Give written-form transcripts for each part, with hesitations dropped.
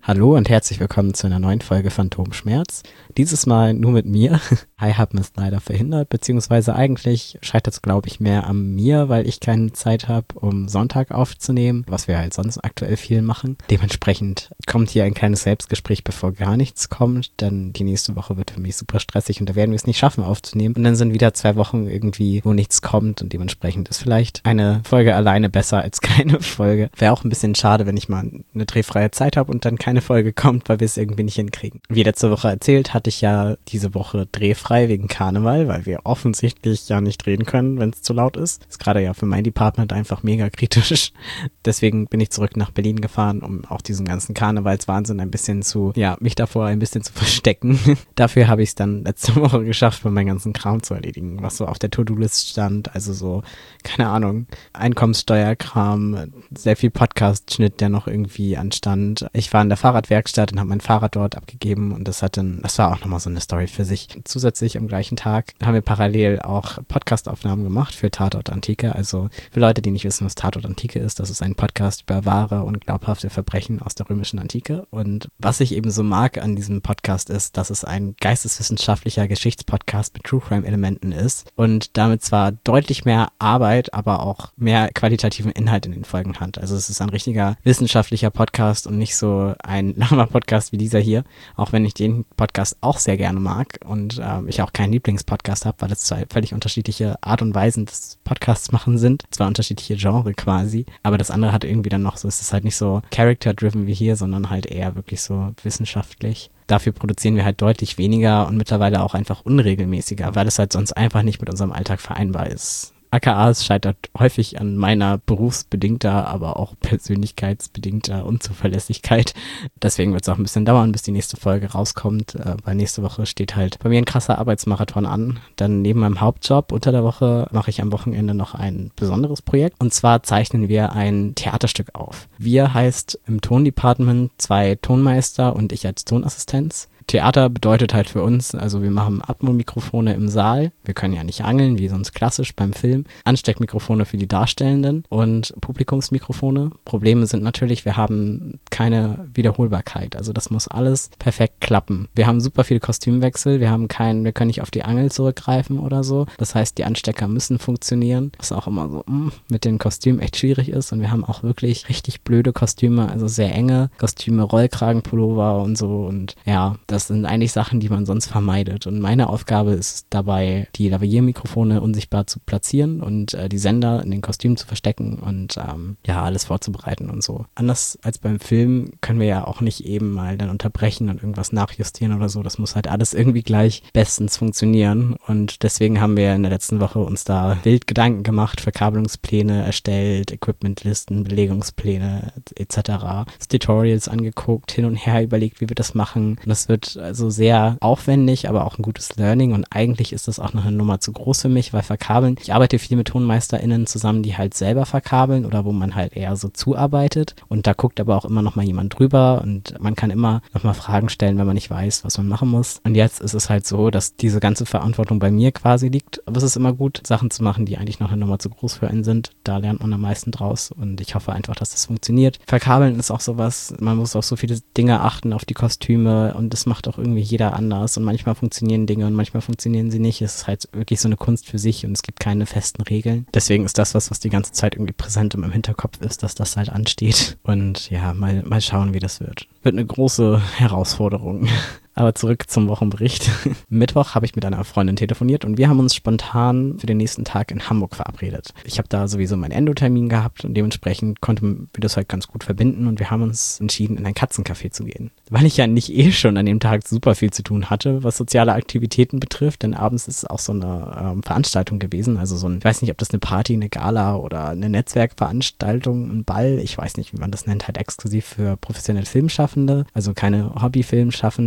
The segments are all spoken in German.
Hallo und herzlich willkommen zu einer neuen Folge Phantomschmerz. Dieses Mal nur mit mir. Hi-Haben ist leider verhindert, beziehungsweise eigentlich scheitert es, glaube ich, mehr an mir, weil ich keine Zeit habe, um Sonntag aufzunehmen, was wir halt sonst aktuell viel machen. Dementsprechend kommt hier ein kleines Selbstgespräch, bevor gar nichts kommt, denn die nächste Woche wird für mich super stressig und da werden wir es nicht schaffen aufzunehmen. Und dann sind wieder 2 Wochen irgendwie, wo nichts kommt und dementsprechend ist vielleicht eine Folge alleine besser als keine Folge. Wäre auch ein bisschen schade, wenn ich mal eine drehfreie Zeit habe und dann keine Folge kommt, weil wir es irgendwie nicht hinkriegen. Wie letzte Woche erzählt, hatte ich ja diese Woche drehfrei wegen Karneval, weil wir offensichtlich ja nicht drehen können, wenn es zu laut ist. Ist gerade ja für mein Department einfach mega kritisch. Deswegen bin ich zurück nach Berlin gefahren, um auch diesen ganzen Karnevalswahnsinn ein bisschen mich davor ein bisschen zu verstecken. Dafür habe ich es dann letzte Woche geschafft, meinen ganzen Kram zu erledigen, was so auf der To-Do-List stand. Also so, keine Ahnung, Einkommenssteuerkram, sehr viel Podcast-Schnitt, der noch irgendwie anstand. Ich war in der Fahrradwerkstatt und habe mein Fahrrad dort abgegeben und das war auch nochmal so eine Story für sich. Zusätzlich am gleichen Tag haben wir parallel auch Podcast-Aufnahmen gemacht für Tatort Antike. Also für Leute, die nicht wissen, was Tatort Antike ist, das ist ein Podcast über wahre und glaubhafte Verbrechen aus der römischen Antike. Und was ich eben so mag an diesem Podcast ist, dass es ein geisteswissenschaftlicher Geschichtspodcast mit True Crime-Elementen ist und damit zwar deutlich mehr Arbeit, aber auch mehr qualitativen Inhalt in den Folgen hat. Also es ist ein richtiger wissenschaftlicher Podcast und nicht so ein Lama-Podcast wie dieser hier, auch wenn ich den Podcast auch sehr gerne mag und ich auch keinen Lieblingspodcast habe, weil es zwei völlig unterschiedliche Art und Weisen des Podcasts machen sind, zwei unterschiedliche Genre quasi, aber das andere hat irgendwie dann noch so, es ist halt nicht so character-driven wie hier, sondern halt eher wirklich so wissenschaftlich. Dafür produzieren wir halt deutlich weniger und mittlerweile auch einfach unregelmäßiger, weil es halt sonst einfach nicht mit unserem Alltag vereinbar ist. aka es scheitert häufig an meiner berufsbedingter, aber auch persönlichkeitsbedingter Unzuverlässigkeit. Deswegen wird es auch ein bisschen dauern, bis die nächste Folge rauskommt, weil nächste Woche steht halt bei mir ein krasser Arbeitsmarathon an. Dann neben meinem Hauptjob unter der Woche mache ich am Wochenende noch ein besonderes Projekt. Und zwar zeichnen wir ein Theaterstück auf. Wir heißt im Tondepartment 2 Tonmeister und ich als Tonassistenz. Theater bedeutet halt für uns, also wir machen Atmo-Mikrofone im Saal. Wir können ja nicht angeln, wie sonst klassisch beim Film. Ansteckmikrofone für die Darstellenden und Publikumsmikrofone. Probleme sind natürlich, wir haben keine Wiederholbarkeit. Also das muss alles perfekt klappen. Wir haben super viel Kostümwechsel. Wir können nicht auf die Angel zurückgreifen oder so. Das heißt, die Anstecker müssen funktionieren. Was auch immer so mit den Kostümen echt schwierig ist. Und wir haben auch wirklich richtig blöde Kostüme, also sehr enge Kostüme, Rollkragenpullover und so. Und ja, das sind eigentlich Sachen, die man sonst vermeidet. Und meine Aufgabe ist dabei, die Lavalier-Mikrofone unsichtbar zu platzieren und die Sender in den Kostümen zu verstecken und alles vorzubereiten und so. Anders als beim Film können wir ja auch nicht eben mal dann unterbrechen und irgendwas nachjustieren oder so. Das muss halt alles irgendwie gleich bestens funktionieren. Und deswegen haben wir in der letzten Woche uns da wild Gedanken gemacht, Verkabelungspläne erstellt, Equipmentlisten, Belegungspläne etc. Tutorials angeguckt, hin und her überlegt, wie wir das machen. Und das wird also sehr aufwendig, aber auch ein gutes Learning und eigentlich ist das auch noch eine Nummer zu groß für mich, weil verkabeln, ich arbeite viel mit TonmeisterInnen zusammen, die halt selber verkabeln oder wo man halt eher so zuarbeitet und da guckt aber auch immer noch mal jemand drüber und man kann immer noch mal Fragen stellen, wenn man nicht weiß, was man machen muss. Und jetzt ist es halt so, dass diese ganze Verantwortung bei mir quasi liegt, aber es ist immer gut, Sachen zu machen, die eigentlich noch eine Nummer zu groß für einen sind. Da lernt man am meisten draus und ich hoffe einfach, dass das funktioniert. Verkabeln ist auch sowas, man muss auf so viele Dinge achten, auf die Kostüme und das macht auch irgendwie jeder anders und manchmal funktionieren Dinge und manchmal funktionieren sie nicht. Es ist halt wirklich so eine Kunst für sich und es gibt keine festen Regeln. Deswegen ist das was die ganze Zeit irgendwie präsent in meinem Hinterkopf ist, dass das halt ansteht. Und ja, mal schauen, wie das wird. Wird eine große Herausforderung. Aber zurück zum Wochenbericht. Mittwoch habe ich mit einer Freundin telefoniert und wir haben uns spontan für den nächsten Tag in Hamburg verabredet. Ich habe da sowieso meinen Endotermin gehabt und dementsprechend konnten wir das halt ganz gut verbinden und wir haben uns entschieden, in ein Katzencafé zu gehen. Weil ich ja nicht schon an dem Tag super viel zu tun hatte, was soziale Aktivitäten betrifft, denn abends ist es auch so eine Veranstaltung gewesen, also ich weiß nicht, ob das eine Party, eine Gala oder eine Netzwerkveranstaltung, ein Ball, ich weiß nicht, wie man das nennt, halt exklusiv für professionelle Filmschaffende, also keine Hobbyfilmschaffenden, sondern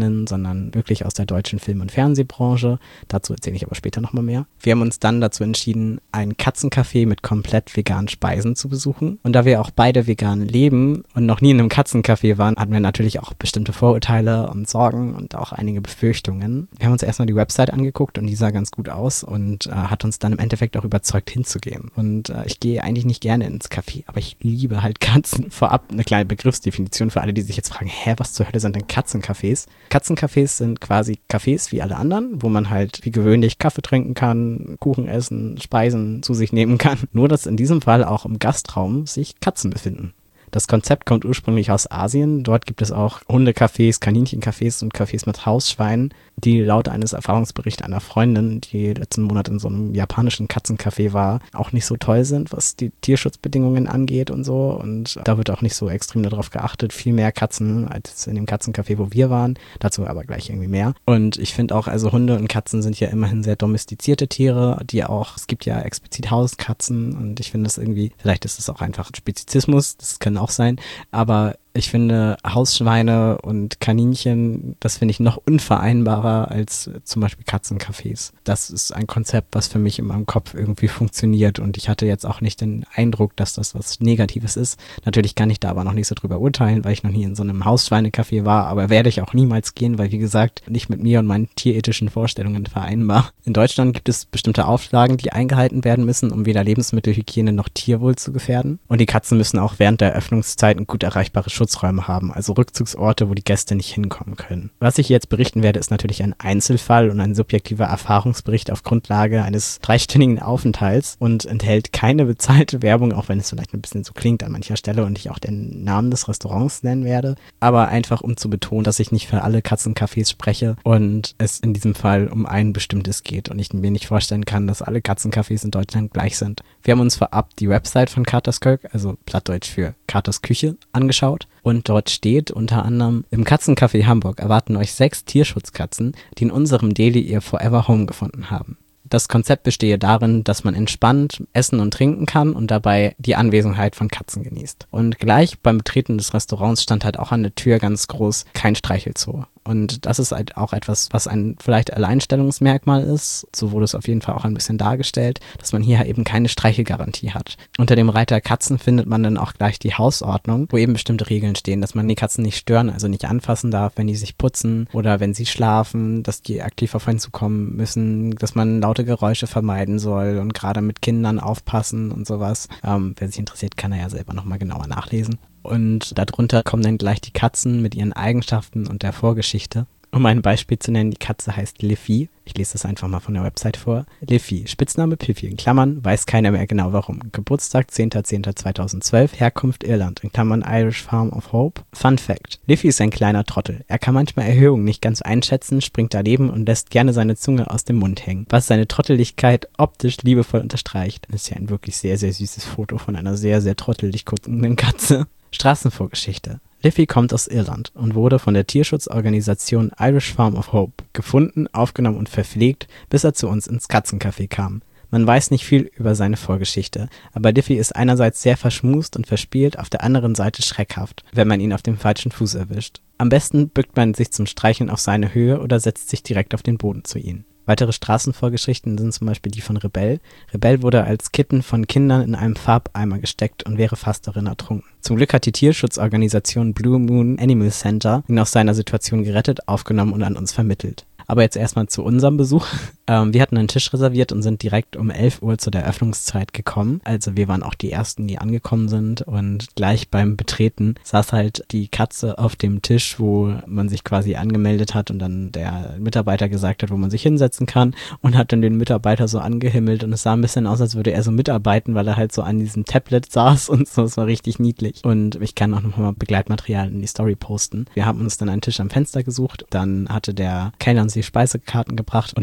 sondern wirklich aus der deutschen Film- und Fernsehbranche. Dazu erzähle ich aber später nochmal mehr. Wir haben uns dann dazu entschieden, ein Katzencafé mit komplett veganen Speisen zu besuchen. Und da wir auch beide vegan leben und noch nie in einem Katzencafé waren, hatten wir natürlich auch bestimmte Vorurteile und Sorgen und auch einige Befürchtungen. Wir haben uns erstmal die Website angeguckt und die sah ganz gut aus und hat uns dann im Endeffekt auch überzeugt hinzugehen. Und ich gehe eigentlich nicht gerne ins Café, aber ich liebe halt Katzen. Vorab eine kleine Begriffsdefinition für alle, die sich jetzt fragen, was zur Hölle sind denn Katzencafés? Katzencafés sind quasi Cafés wie alle anderen, wo man halt wie gewöhnlich Kaffee trinken kann, Kuchen essen, Speisen zu sich nehmen kann. Nur, dass in diesem Fall auch im Gastraum sich Katzen befinden. Das Konzept kommt ursprünglich aus Asien. Dort gibt es auch Hundecafés, Kaninchencafés und Cafés mit Hausschweinen, die laut eines Erfahrungsberichts einer Freundin, die letzten Monat in so einem japanischen Katzencafé war, auch nicht so toll sind, was die Tierschutzbedingungen angeht und so. Und da wird auch nicht so extrem darauf geachtet. Viel mehr Katzen als in dem Katzencafé, wo wir waren. Dazu aber gleich irgendwie mehr. Und ich finde auch, also Hunde und Katzen sind ja immerhin sehr domestizierte Tiere, die auch, es gibt ja explizit Hauskatzen und ich finde das irgendwie, vielleicht ist es auch einfach ein Spezizismus, das kann auch sein, aber ich finde Hausschweine und Kaninchen, das finde ich noch unvereinbarer als zum Beispiel Katzencafés. Das ist ein Konzept, was für mich in meinem Kopf irgendwie funktioniert und ich hatte jetzt auch nicht den Eindruck, dass das was Negatives ist. Natürlich kann ich da aber noch nicht so drüber urteilen, weil ich noch nie in so einem Hausschweinecafé war, aber werde ich auch niemals gehen, weil wie gesagt, nicht mit mir und meinen tierethischen Vorstellungen vereinbar. In Deutschland gibt es bestimmte Auflagen, die eingehalten werden müssen, um weder Lebensmittelhygiene noch Tierwohl zu gefährden. Und die Katzen müssen auch während der Öffnungszeit ein gut erreichbares Schutzräume haben, also Rückzugsorte, wo die Gäste nicht hinkommen können. Was ich jetzt berichten werde, ist natürlich ein Einzelfall und ein subjektiver Erfahrungsbericht auf Grundlage eines 3-stündigen Aufenthalts und enthält keine bezahlte Werbung, auch wenn es vielleicht ein bisschen so klingt an mancher Stelle und ich auch den Namen des Restaurants nennen werde, aber einfach um zu betonen, dass ich nicht für alle Katzencafés spreche und es in diesem Fall um ein bestimmtes geht und ich mir nicht vorstellen kann, dass alle Katzencafés in Deutschland gleich sind. Wir haben uns vorab die Website von Katers Kök, also Plattdeutsch für Katers Küche, angeschaut. Und dort steht unter anderem, im Katzencafé Hamburg erwarten euch 6 Tierschutzkatzen, die in unserem Deli ihr Forever Home gefunden haben. Das Konzept bestehe darin, dass man entspannt essen und trinken kann und dabei die Anwesenheit von Katzen genießt. Und gleich beim Betreten des Restaurants stand halt auch an der Tür ganz groß, kein Streichelzoo. Und das ist halt auch etwas, was ein vielleicht Alleinstellungsmerkmal ist. So wurde es auf jeden Fall auch ein bisschen dargestellt, dass man hier eben keine Streichelgarantie hat. Unter dem Reiter Katzen findet man dann auch gleich die Hausordnung, wo eben bestimmte Regeln stehen, dass man die Katzen nicht stören, also nicht anfassen darf, wenn die sich putzen oder wenn sie schlafen, dass die aktiv auf einen zukommen müssen, dass man laute Geräusche vermeiden soll und gerade mit Kindern aufpassen und sowas. Wer sich interessiert, kann er ja selber nochmal genauer nachlesen. Und darunter kommen dann gleich die Katzen mit ihren Eigenschaften und der Vorgeschichte. Um ein Beispiel zu nennen, die Katze heißt Liffy. Ich lese das einfach mal von der Website vor. Liffy, Spitzname Piffy, in Klammern, weiß keiner mehr genau warum. Geburtstag 10.10.2012, Herkunft Irland, in Klammern Irish Farm of Hope. Fun Fact, Liffy ist ein kleiner Trottel. Er kann manchmal Erhöhungen nicht ganz einschätzen, springt daneben und lässt gerne seine Zunge aus dem Mund hängen, was seine Trotteligkeit optisch liebevoll unterstreicht. Das ist ja ein wirklich sehr, sehr süßes Foto von einer sehr, sehr trottelig guckenden Katze. Straßenvorgeschichte. Liffy kommt aus Irland und wurde von der Tierschutzorganisation Irish Farm of Hope gefunden, aufgenommen und verpflegt, bis er zu uns ins Katzencafé kam. Man weiß nicht viel über seine Vorgeschichte, aber Liffy ist einerseits sehr verschmust und verspielt, auf der anderen Seite schreckhaft, wenn man ihn auf dem falschen Fuß erwischt. Am besten bückt man sich zum Streicheln auf seine Höhe oder setzt sich direkt auf den Boden zu ihm. Weitere Straßenvorgeschichten sind zum Beispiel die von Rebell. Rebell wurde als Kitten von Kindern in einem Farbeimer gesteckt und wäre fast darin ertrunken. Zum Glück hat die Tierschutzorganisation Blue Moon Animal Center ihn aus seiner Situation gerettet, aufgenommen und an uns vermittelt. Aber jetzt erstmal zu unserem Besuch. Wir hatten einen Tisch reserviert und sind direkt um 11 Uhr zu der Öffnungszeit gekommen. Also wir waren auch die Ersten, die angekommen sind und gleich beim Betreten saß halt die Katze auf dem Tisch, wo man sich quasi angemeldet hat und dann der Mitarbeiter gesagt hat, wo man sich hinsetzen kann und hat dann den Mitarbeiter so angehimmelt und es sah ein bisschen aus, als würde er so mitarbeiten, weil er halt so an diesem Tablet saß und so. Es war richtig niedlich. Und ich kann auch nochmal Begleitmaterial in die Story posten. Wir haben uns dann einen Tisch am Fenster gesucht, dann hatte der Kellner uns die Speisekarten gebracht und hatte dann auch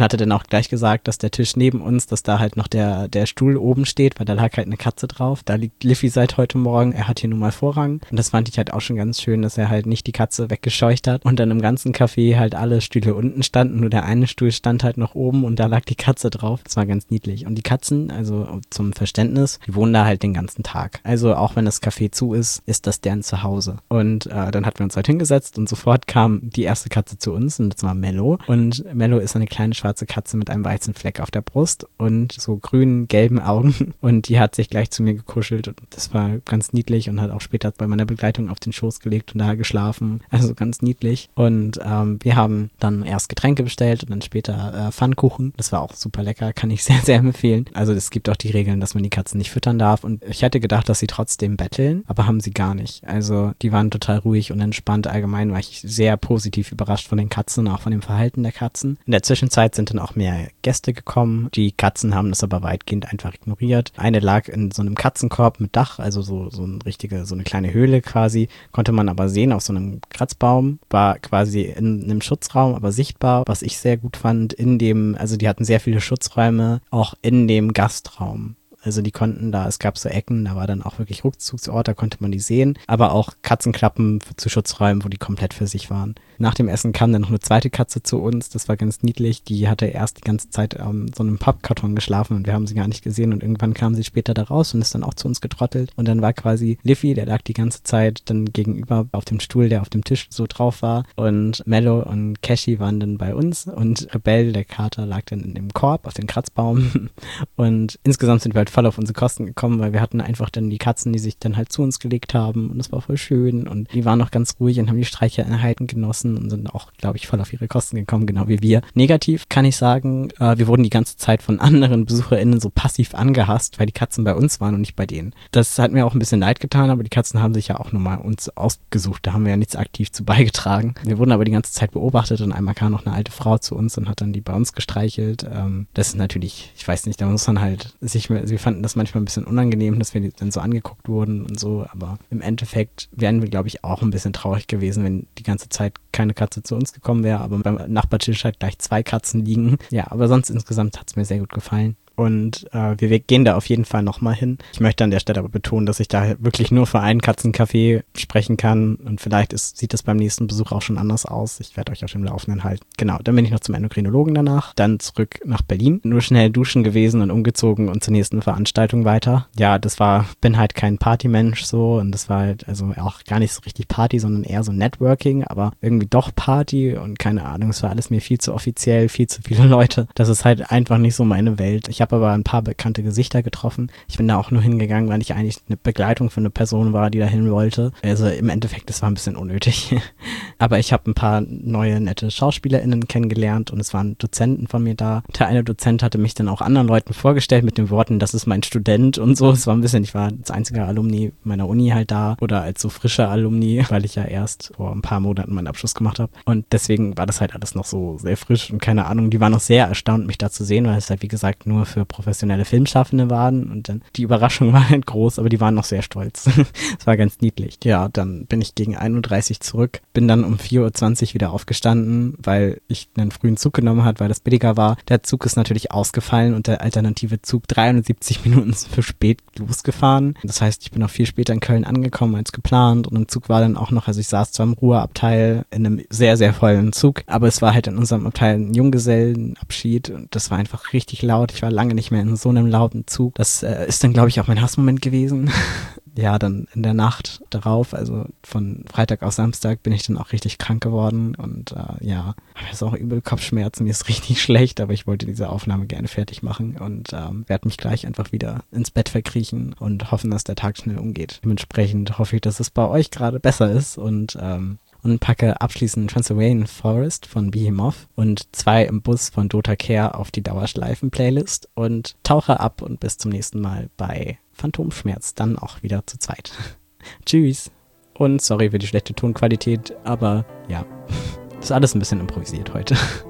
gleich gesagt, dass der Tisch neben uns, dass da halt noch der Stuhl oben steht, weil da lag halt eine Katze drauf. Da liegt Liffy seit heute Morgen. Er hat hier nun mal Vorrang. Und das fand ich halt auch schon ganz schön, dass er halt nicht die Katze weggescheucht hat und dann im ganzen Café halt alle Stühle unten standen. Nur der eine Stuhl stand halt noch oben und da lag die Katze drauf. Das war ganz niedlich. Und die Katzen, also zum Verständnis, die wohnen da halt den ganzen Tag. Also auch wenn das Café zu ist, ist das deren Zuhause. Und dann hatten wir uns halt hingesetzt und sofort kam die erste Katze zu uns und das war Mello. Und Mello ist eine kleine schwarze Katze mit einem weißen Fleck auf der Brust und so grünen, gelben Augen. Und die hat sich gleich zu mir gekuschelt und das war ganz niedlich und hat auch später bei meiner Begleitung auf den Schoß gelegt und da geschlafen. Also ganz niedlich. Und wir haben dann erst Getränke bestellt und dann später Pfannkuchen. Das war auch super lecker, kann ich sehr, sehr empfehlen. Also es gibt auch die Regeln, dass man die Katzen nicht füttern darf. Und ich hätte gedacht, dass sie trotzdem betteln, aber haben sie gar nicht. Also die waren total ruhig und entspannt. Allgemein war ich sehr positiv überrascht von den Katzen, auch von dem Verhalten der Katzen. In der Zwischenzeit sind dann auch mehr Gäste gekommen. Die Katzen haben das aber weitgehend einfach ignoriert. Eine lag in so einem Katzenkorb mit Dach, also so eine kleine Höhle quasi, konnte man aber sehen auf so einem Kratzbaum, war quasi in einem Schutzraum, aber sichtbar, was ich sehr gut fand, also die hatten sehr viele Schutzräume, auch in dem Gastraum. Also die konnten da, es gab so Ecken, da war dann auch wirklich Rückzugsort, da konnte man die sehen, aber auch Katzenklappen zu Schutzräumen, wo die komplett für sich waren. Nach dem Essen kam dann noch eine zweite Katze zu uns, das war ganz niedlich, die hatte erst die ganze Zeit so einem Pappkarton geschlafen und wir haben sie gar nicht gesehen und irgendwann kam sie später da raus und ist dann auch zu uns getrottelt und dann war quasi Liffy, der lag die ganze Zeit dann gegenüber auf dem Stuhl, der auf dem Tisch so drauf war und Mello und Keshi waren dann bei uns und Rebell, der Kater, lag dann in dem Korb auf dem Kratzbaum und insgesamt sind wir halt voll auf unsere Kosten gekommen, weil wir hatten einfach dann die Katzen, die sich dann halt zu uns gelegt haben und das war voll schön und die waren noch ganz ruhig und haben die Streicheinheiten genossen und sind auch, glaube ich, voll auf ihre Kosten gekommen, genau wie wir. Negativ kann ich sagen, wir wurden die ganze Zeit von anderen BesucherInnen so passiv angehasst, weil die Katzen bei uns waren und nicht bei denen. Das hat mir auch ein bisschen leid getan, aber die Katzen haben sich ja auch nochmal uns ausgesucht, da haben wir ja nichts aktiv zu beigetragen. Wir wurden aber die ganze Zeit beobachtet und einmal kam noch eine alte Frau zu uns und hat dann die bei uns gestreichelt. Das ist natürlich, ich weiß nicht, da muss man halt wir fanden das manchmal ein bisschen unangenehm, dass wir dann so angeguckt wurden und so, aber im Endeffekt wären wir, glaube ich, auch ein bisschen traurig gewesen, wenn die ganze Zeit keine Katze zu uns gekommen wäre, aber beim Nachbartisch halt gleich 2 Katzen liegen. Ja, aber sonst insgesamt hat es mir sehr gut gefallen. Und wir gehen da auf jeden Fall nochmal hin. Ich möchte an der Stelle aber betonen, dass ich da wirklich nur für einen Katzencafé sprechen kann und vielleicht sieht das beim nächsten Besuch auch schon anders aus. Ich werde euch auf dem Laufenden halten. Genau, dann bin ich noch zum Endokrinologen danach, dann zurück nach Berlin. Nur schnell duschen gewesen und umgezogen und zur nächsten Veranstaltung weiter. Ja, bin halt kein Partymensch so und das war halt also auch gar nicht so richtig Party, sondern eher so Networking, aber irgendwie doch Party und keine Ahnung, es war alles mir viel zu offiziell, viel zu viele Leute. Das ist halt einfach nicht so meine Welt. Ich habe aber ein paar bekannte Gesichter getroffen. Ich bin da auch nur hingegangen, weil ich eigentlich eine Begleitung für eine Person war, die da hin wollte. Also im Endeffekt, das war ein bisschen unnötig. Aber ich habe ein paar neue, nette SchauspielerInnen kennengelernt und es waren Dozenten von mir da. Der eine Dozent hatte mich dann auch anderen Leuten vorgestellt mit den Worten, das ist mein Student und so. Es war ein bisschen, ich war als einziger Alumni meiner Uni halt da oder als so frischer Alumni, weil ich ja erst vor ein paar Monaten meinen Abschluss gemacht habe. Und deswegen war das halt alles noch so sehr frisch und keine Ahnung, die waren noch sehr erstaunt, mich da zu sehen, weil es halt, wie gesagt, nur für professionelle Filmschaffende waren und dann die Überraschung war halt groß, aber die waren noch sehr stolz. Das war ganz niedlich. Ja, dann bin ich gegen 1:30 Uhr zurück, bin dann um 4:20 Uhr wieder aufgestanden, weil ich einen frühen Zug genommen habe, weil das billiger war. Der Zug ist natürlich ausgefallen und der alternative Zug 73 Minuten für spät losgefahren. Das heißt, ich bin noch viel später in Köln angekommen als geplant und im Zug war dann auch noch, also ich saß zwar im Ruheabteil in einem sehr, sehr vollen Zug, aber es war halt in unserem Abteil ein Junggesellenabschied und das war einfach richtig laut. Ich war lange nicht mehr in so einem lauten Zug. Das ist dann, glaube ich, auch mein Hassmoment gewesen. Ja, dann in der Nacht darauf, also von Freitag auf Samstag, bin ich dann auch richtig krank geworden und ja, habe jetzt auch übel Kopfschmerzen, mir ist richtig schlecht, aber ich wollte diese Aufnahme gerne fertig machen und werde mich gleich einfach wieder ins Bett verkriechen und hoffen, dass der Tag schnell umgeht. Dementsprechend hoffe ich, dass es bei euch gerade besser ist und packe abschließend Transylvanian Forest von Behemoth und 2 im Bus von Dota Care auf die Dauerschleifen-Playlist und tauche ab und bis zum nächsten Mal bei Phantomschmerz, dann auch wieder zu zweit. Tschüss und sorry für die schlechte Tonqualität, aber ja, ist alles ein bisschen improvisiert heute.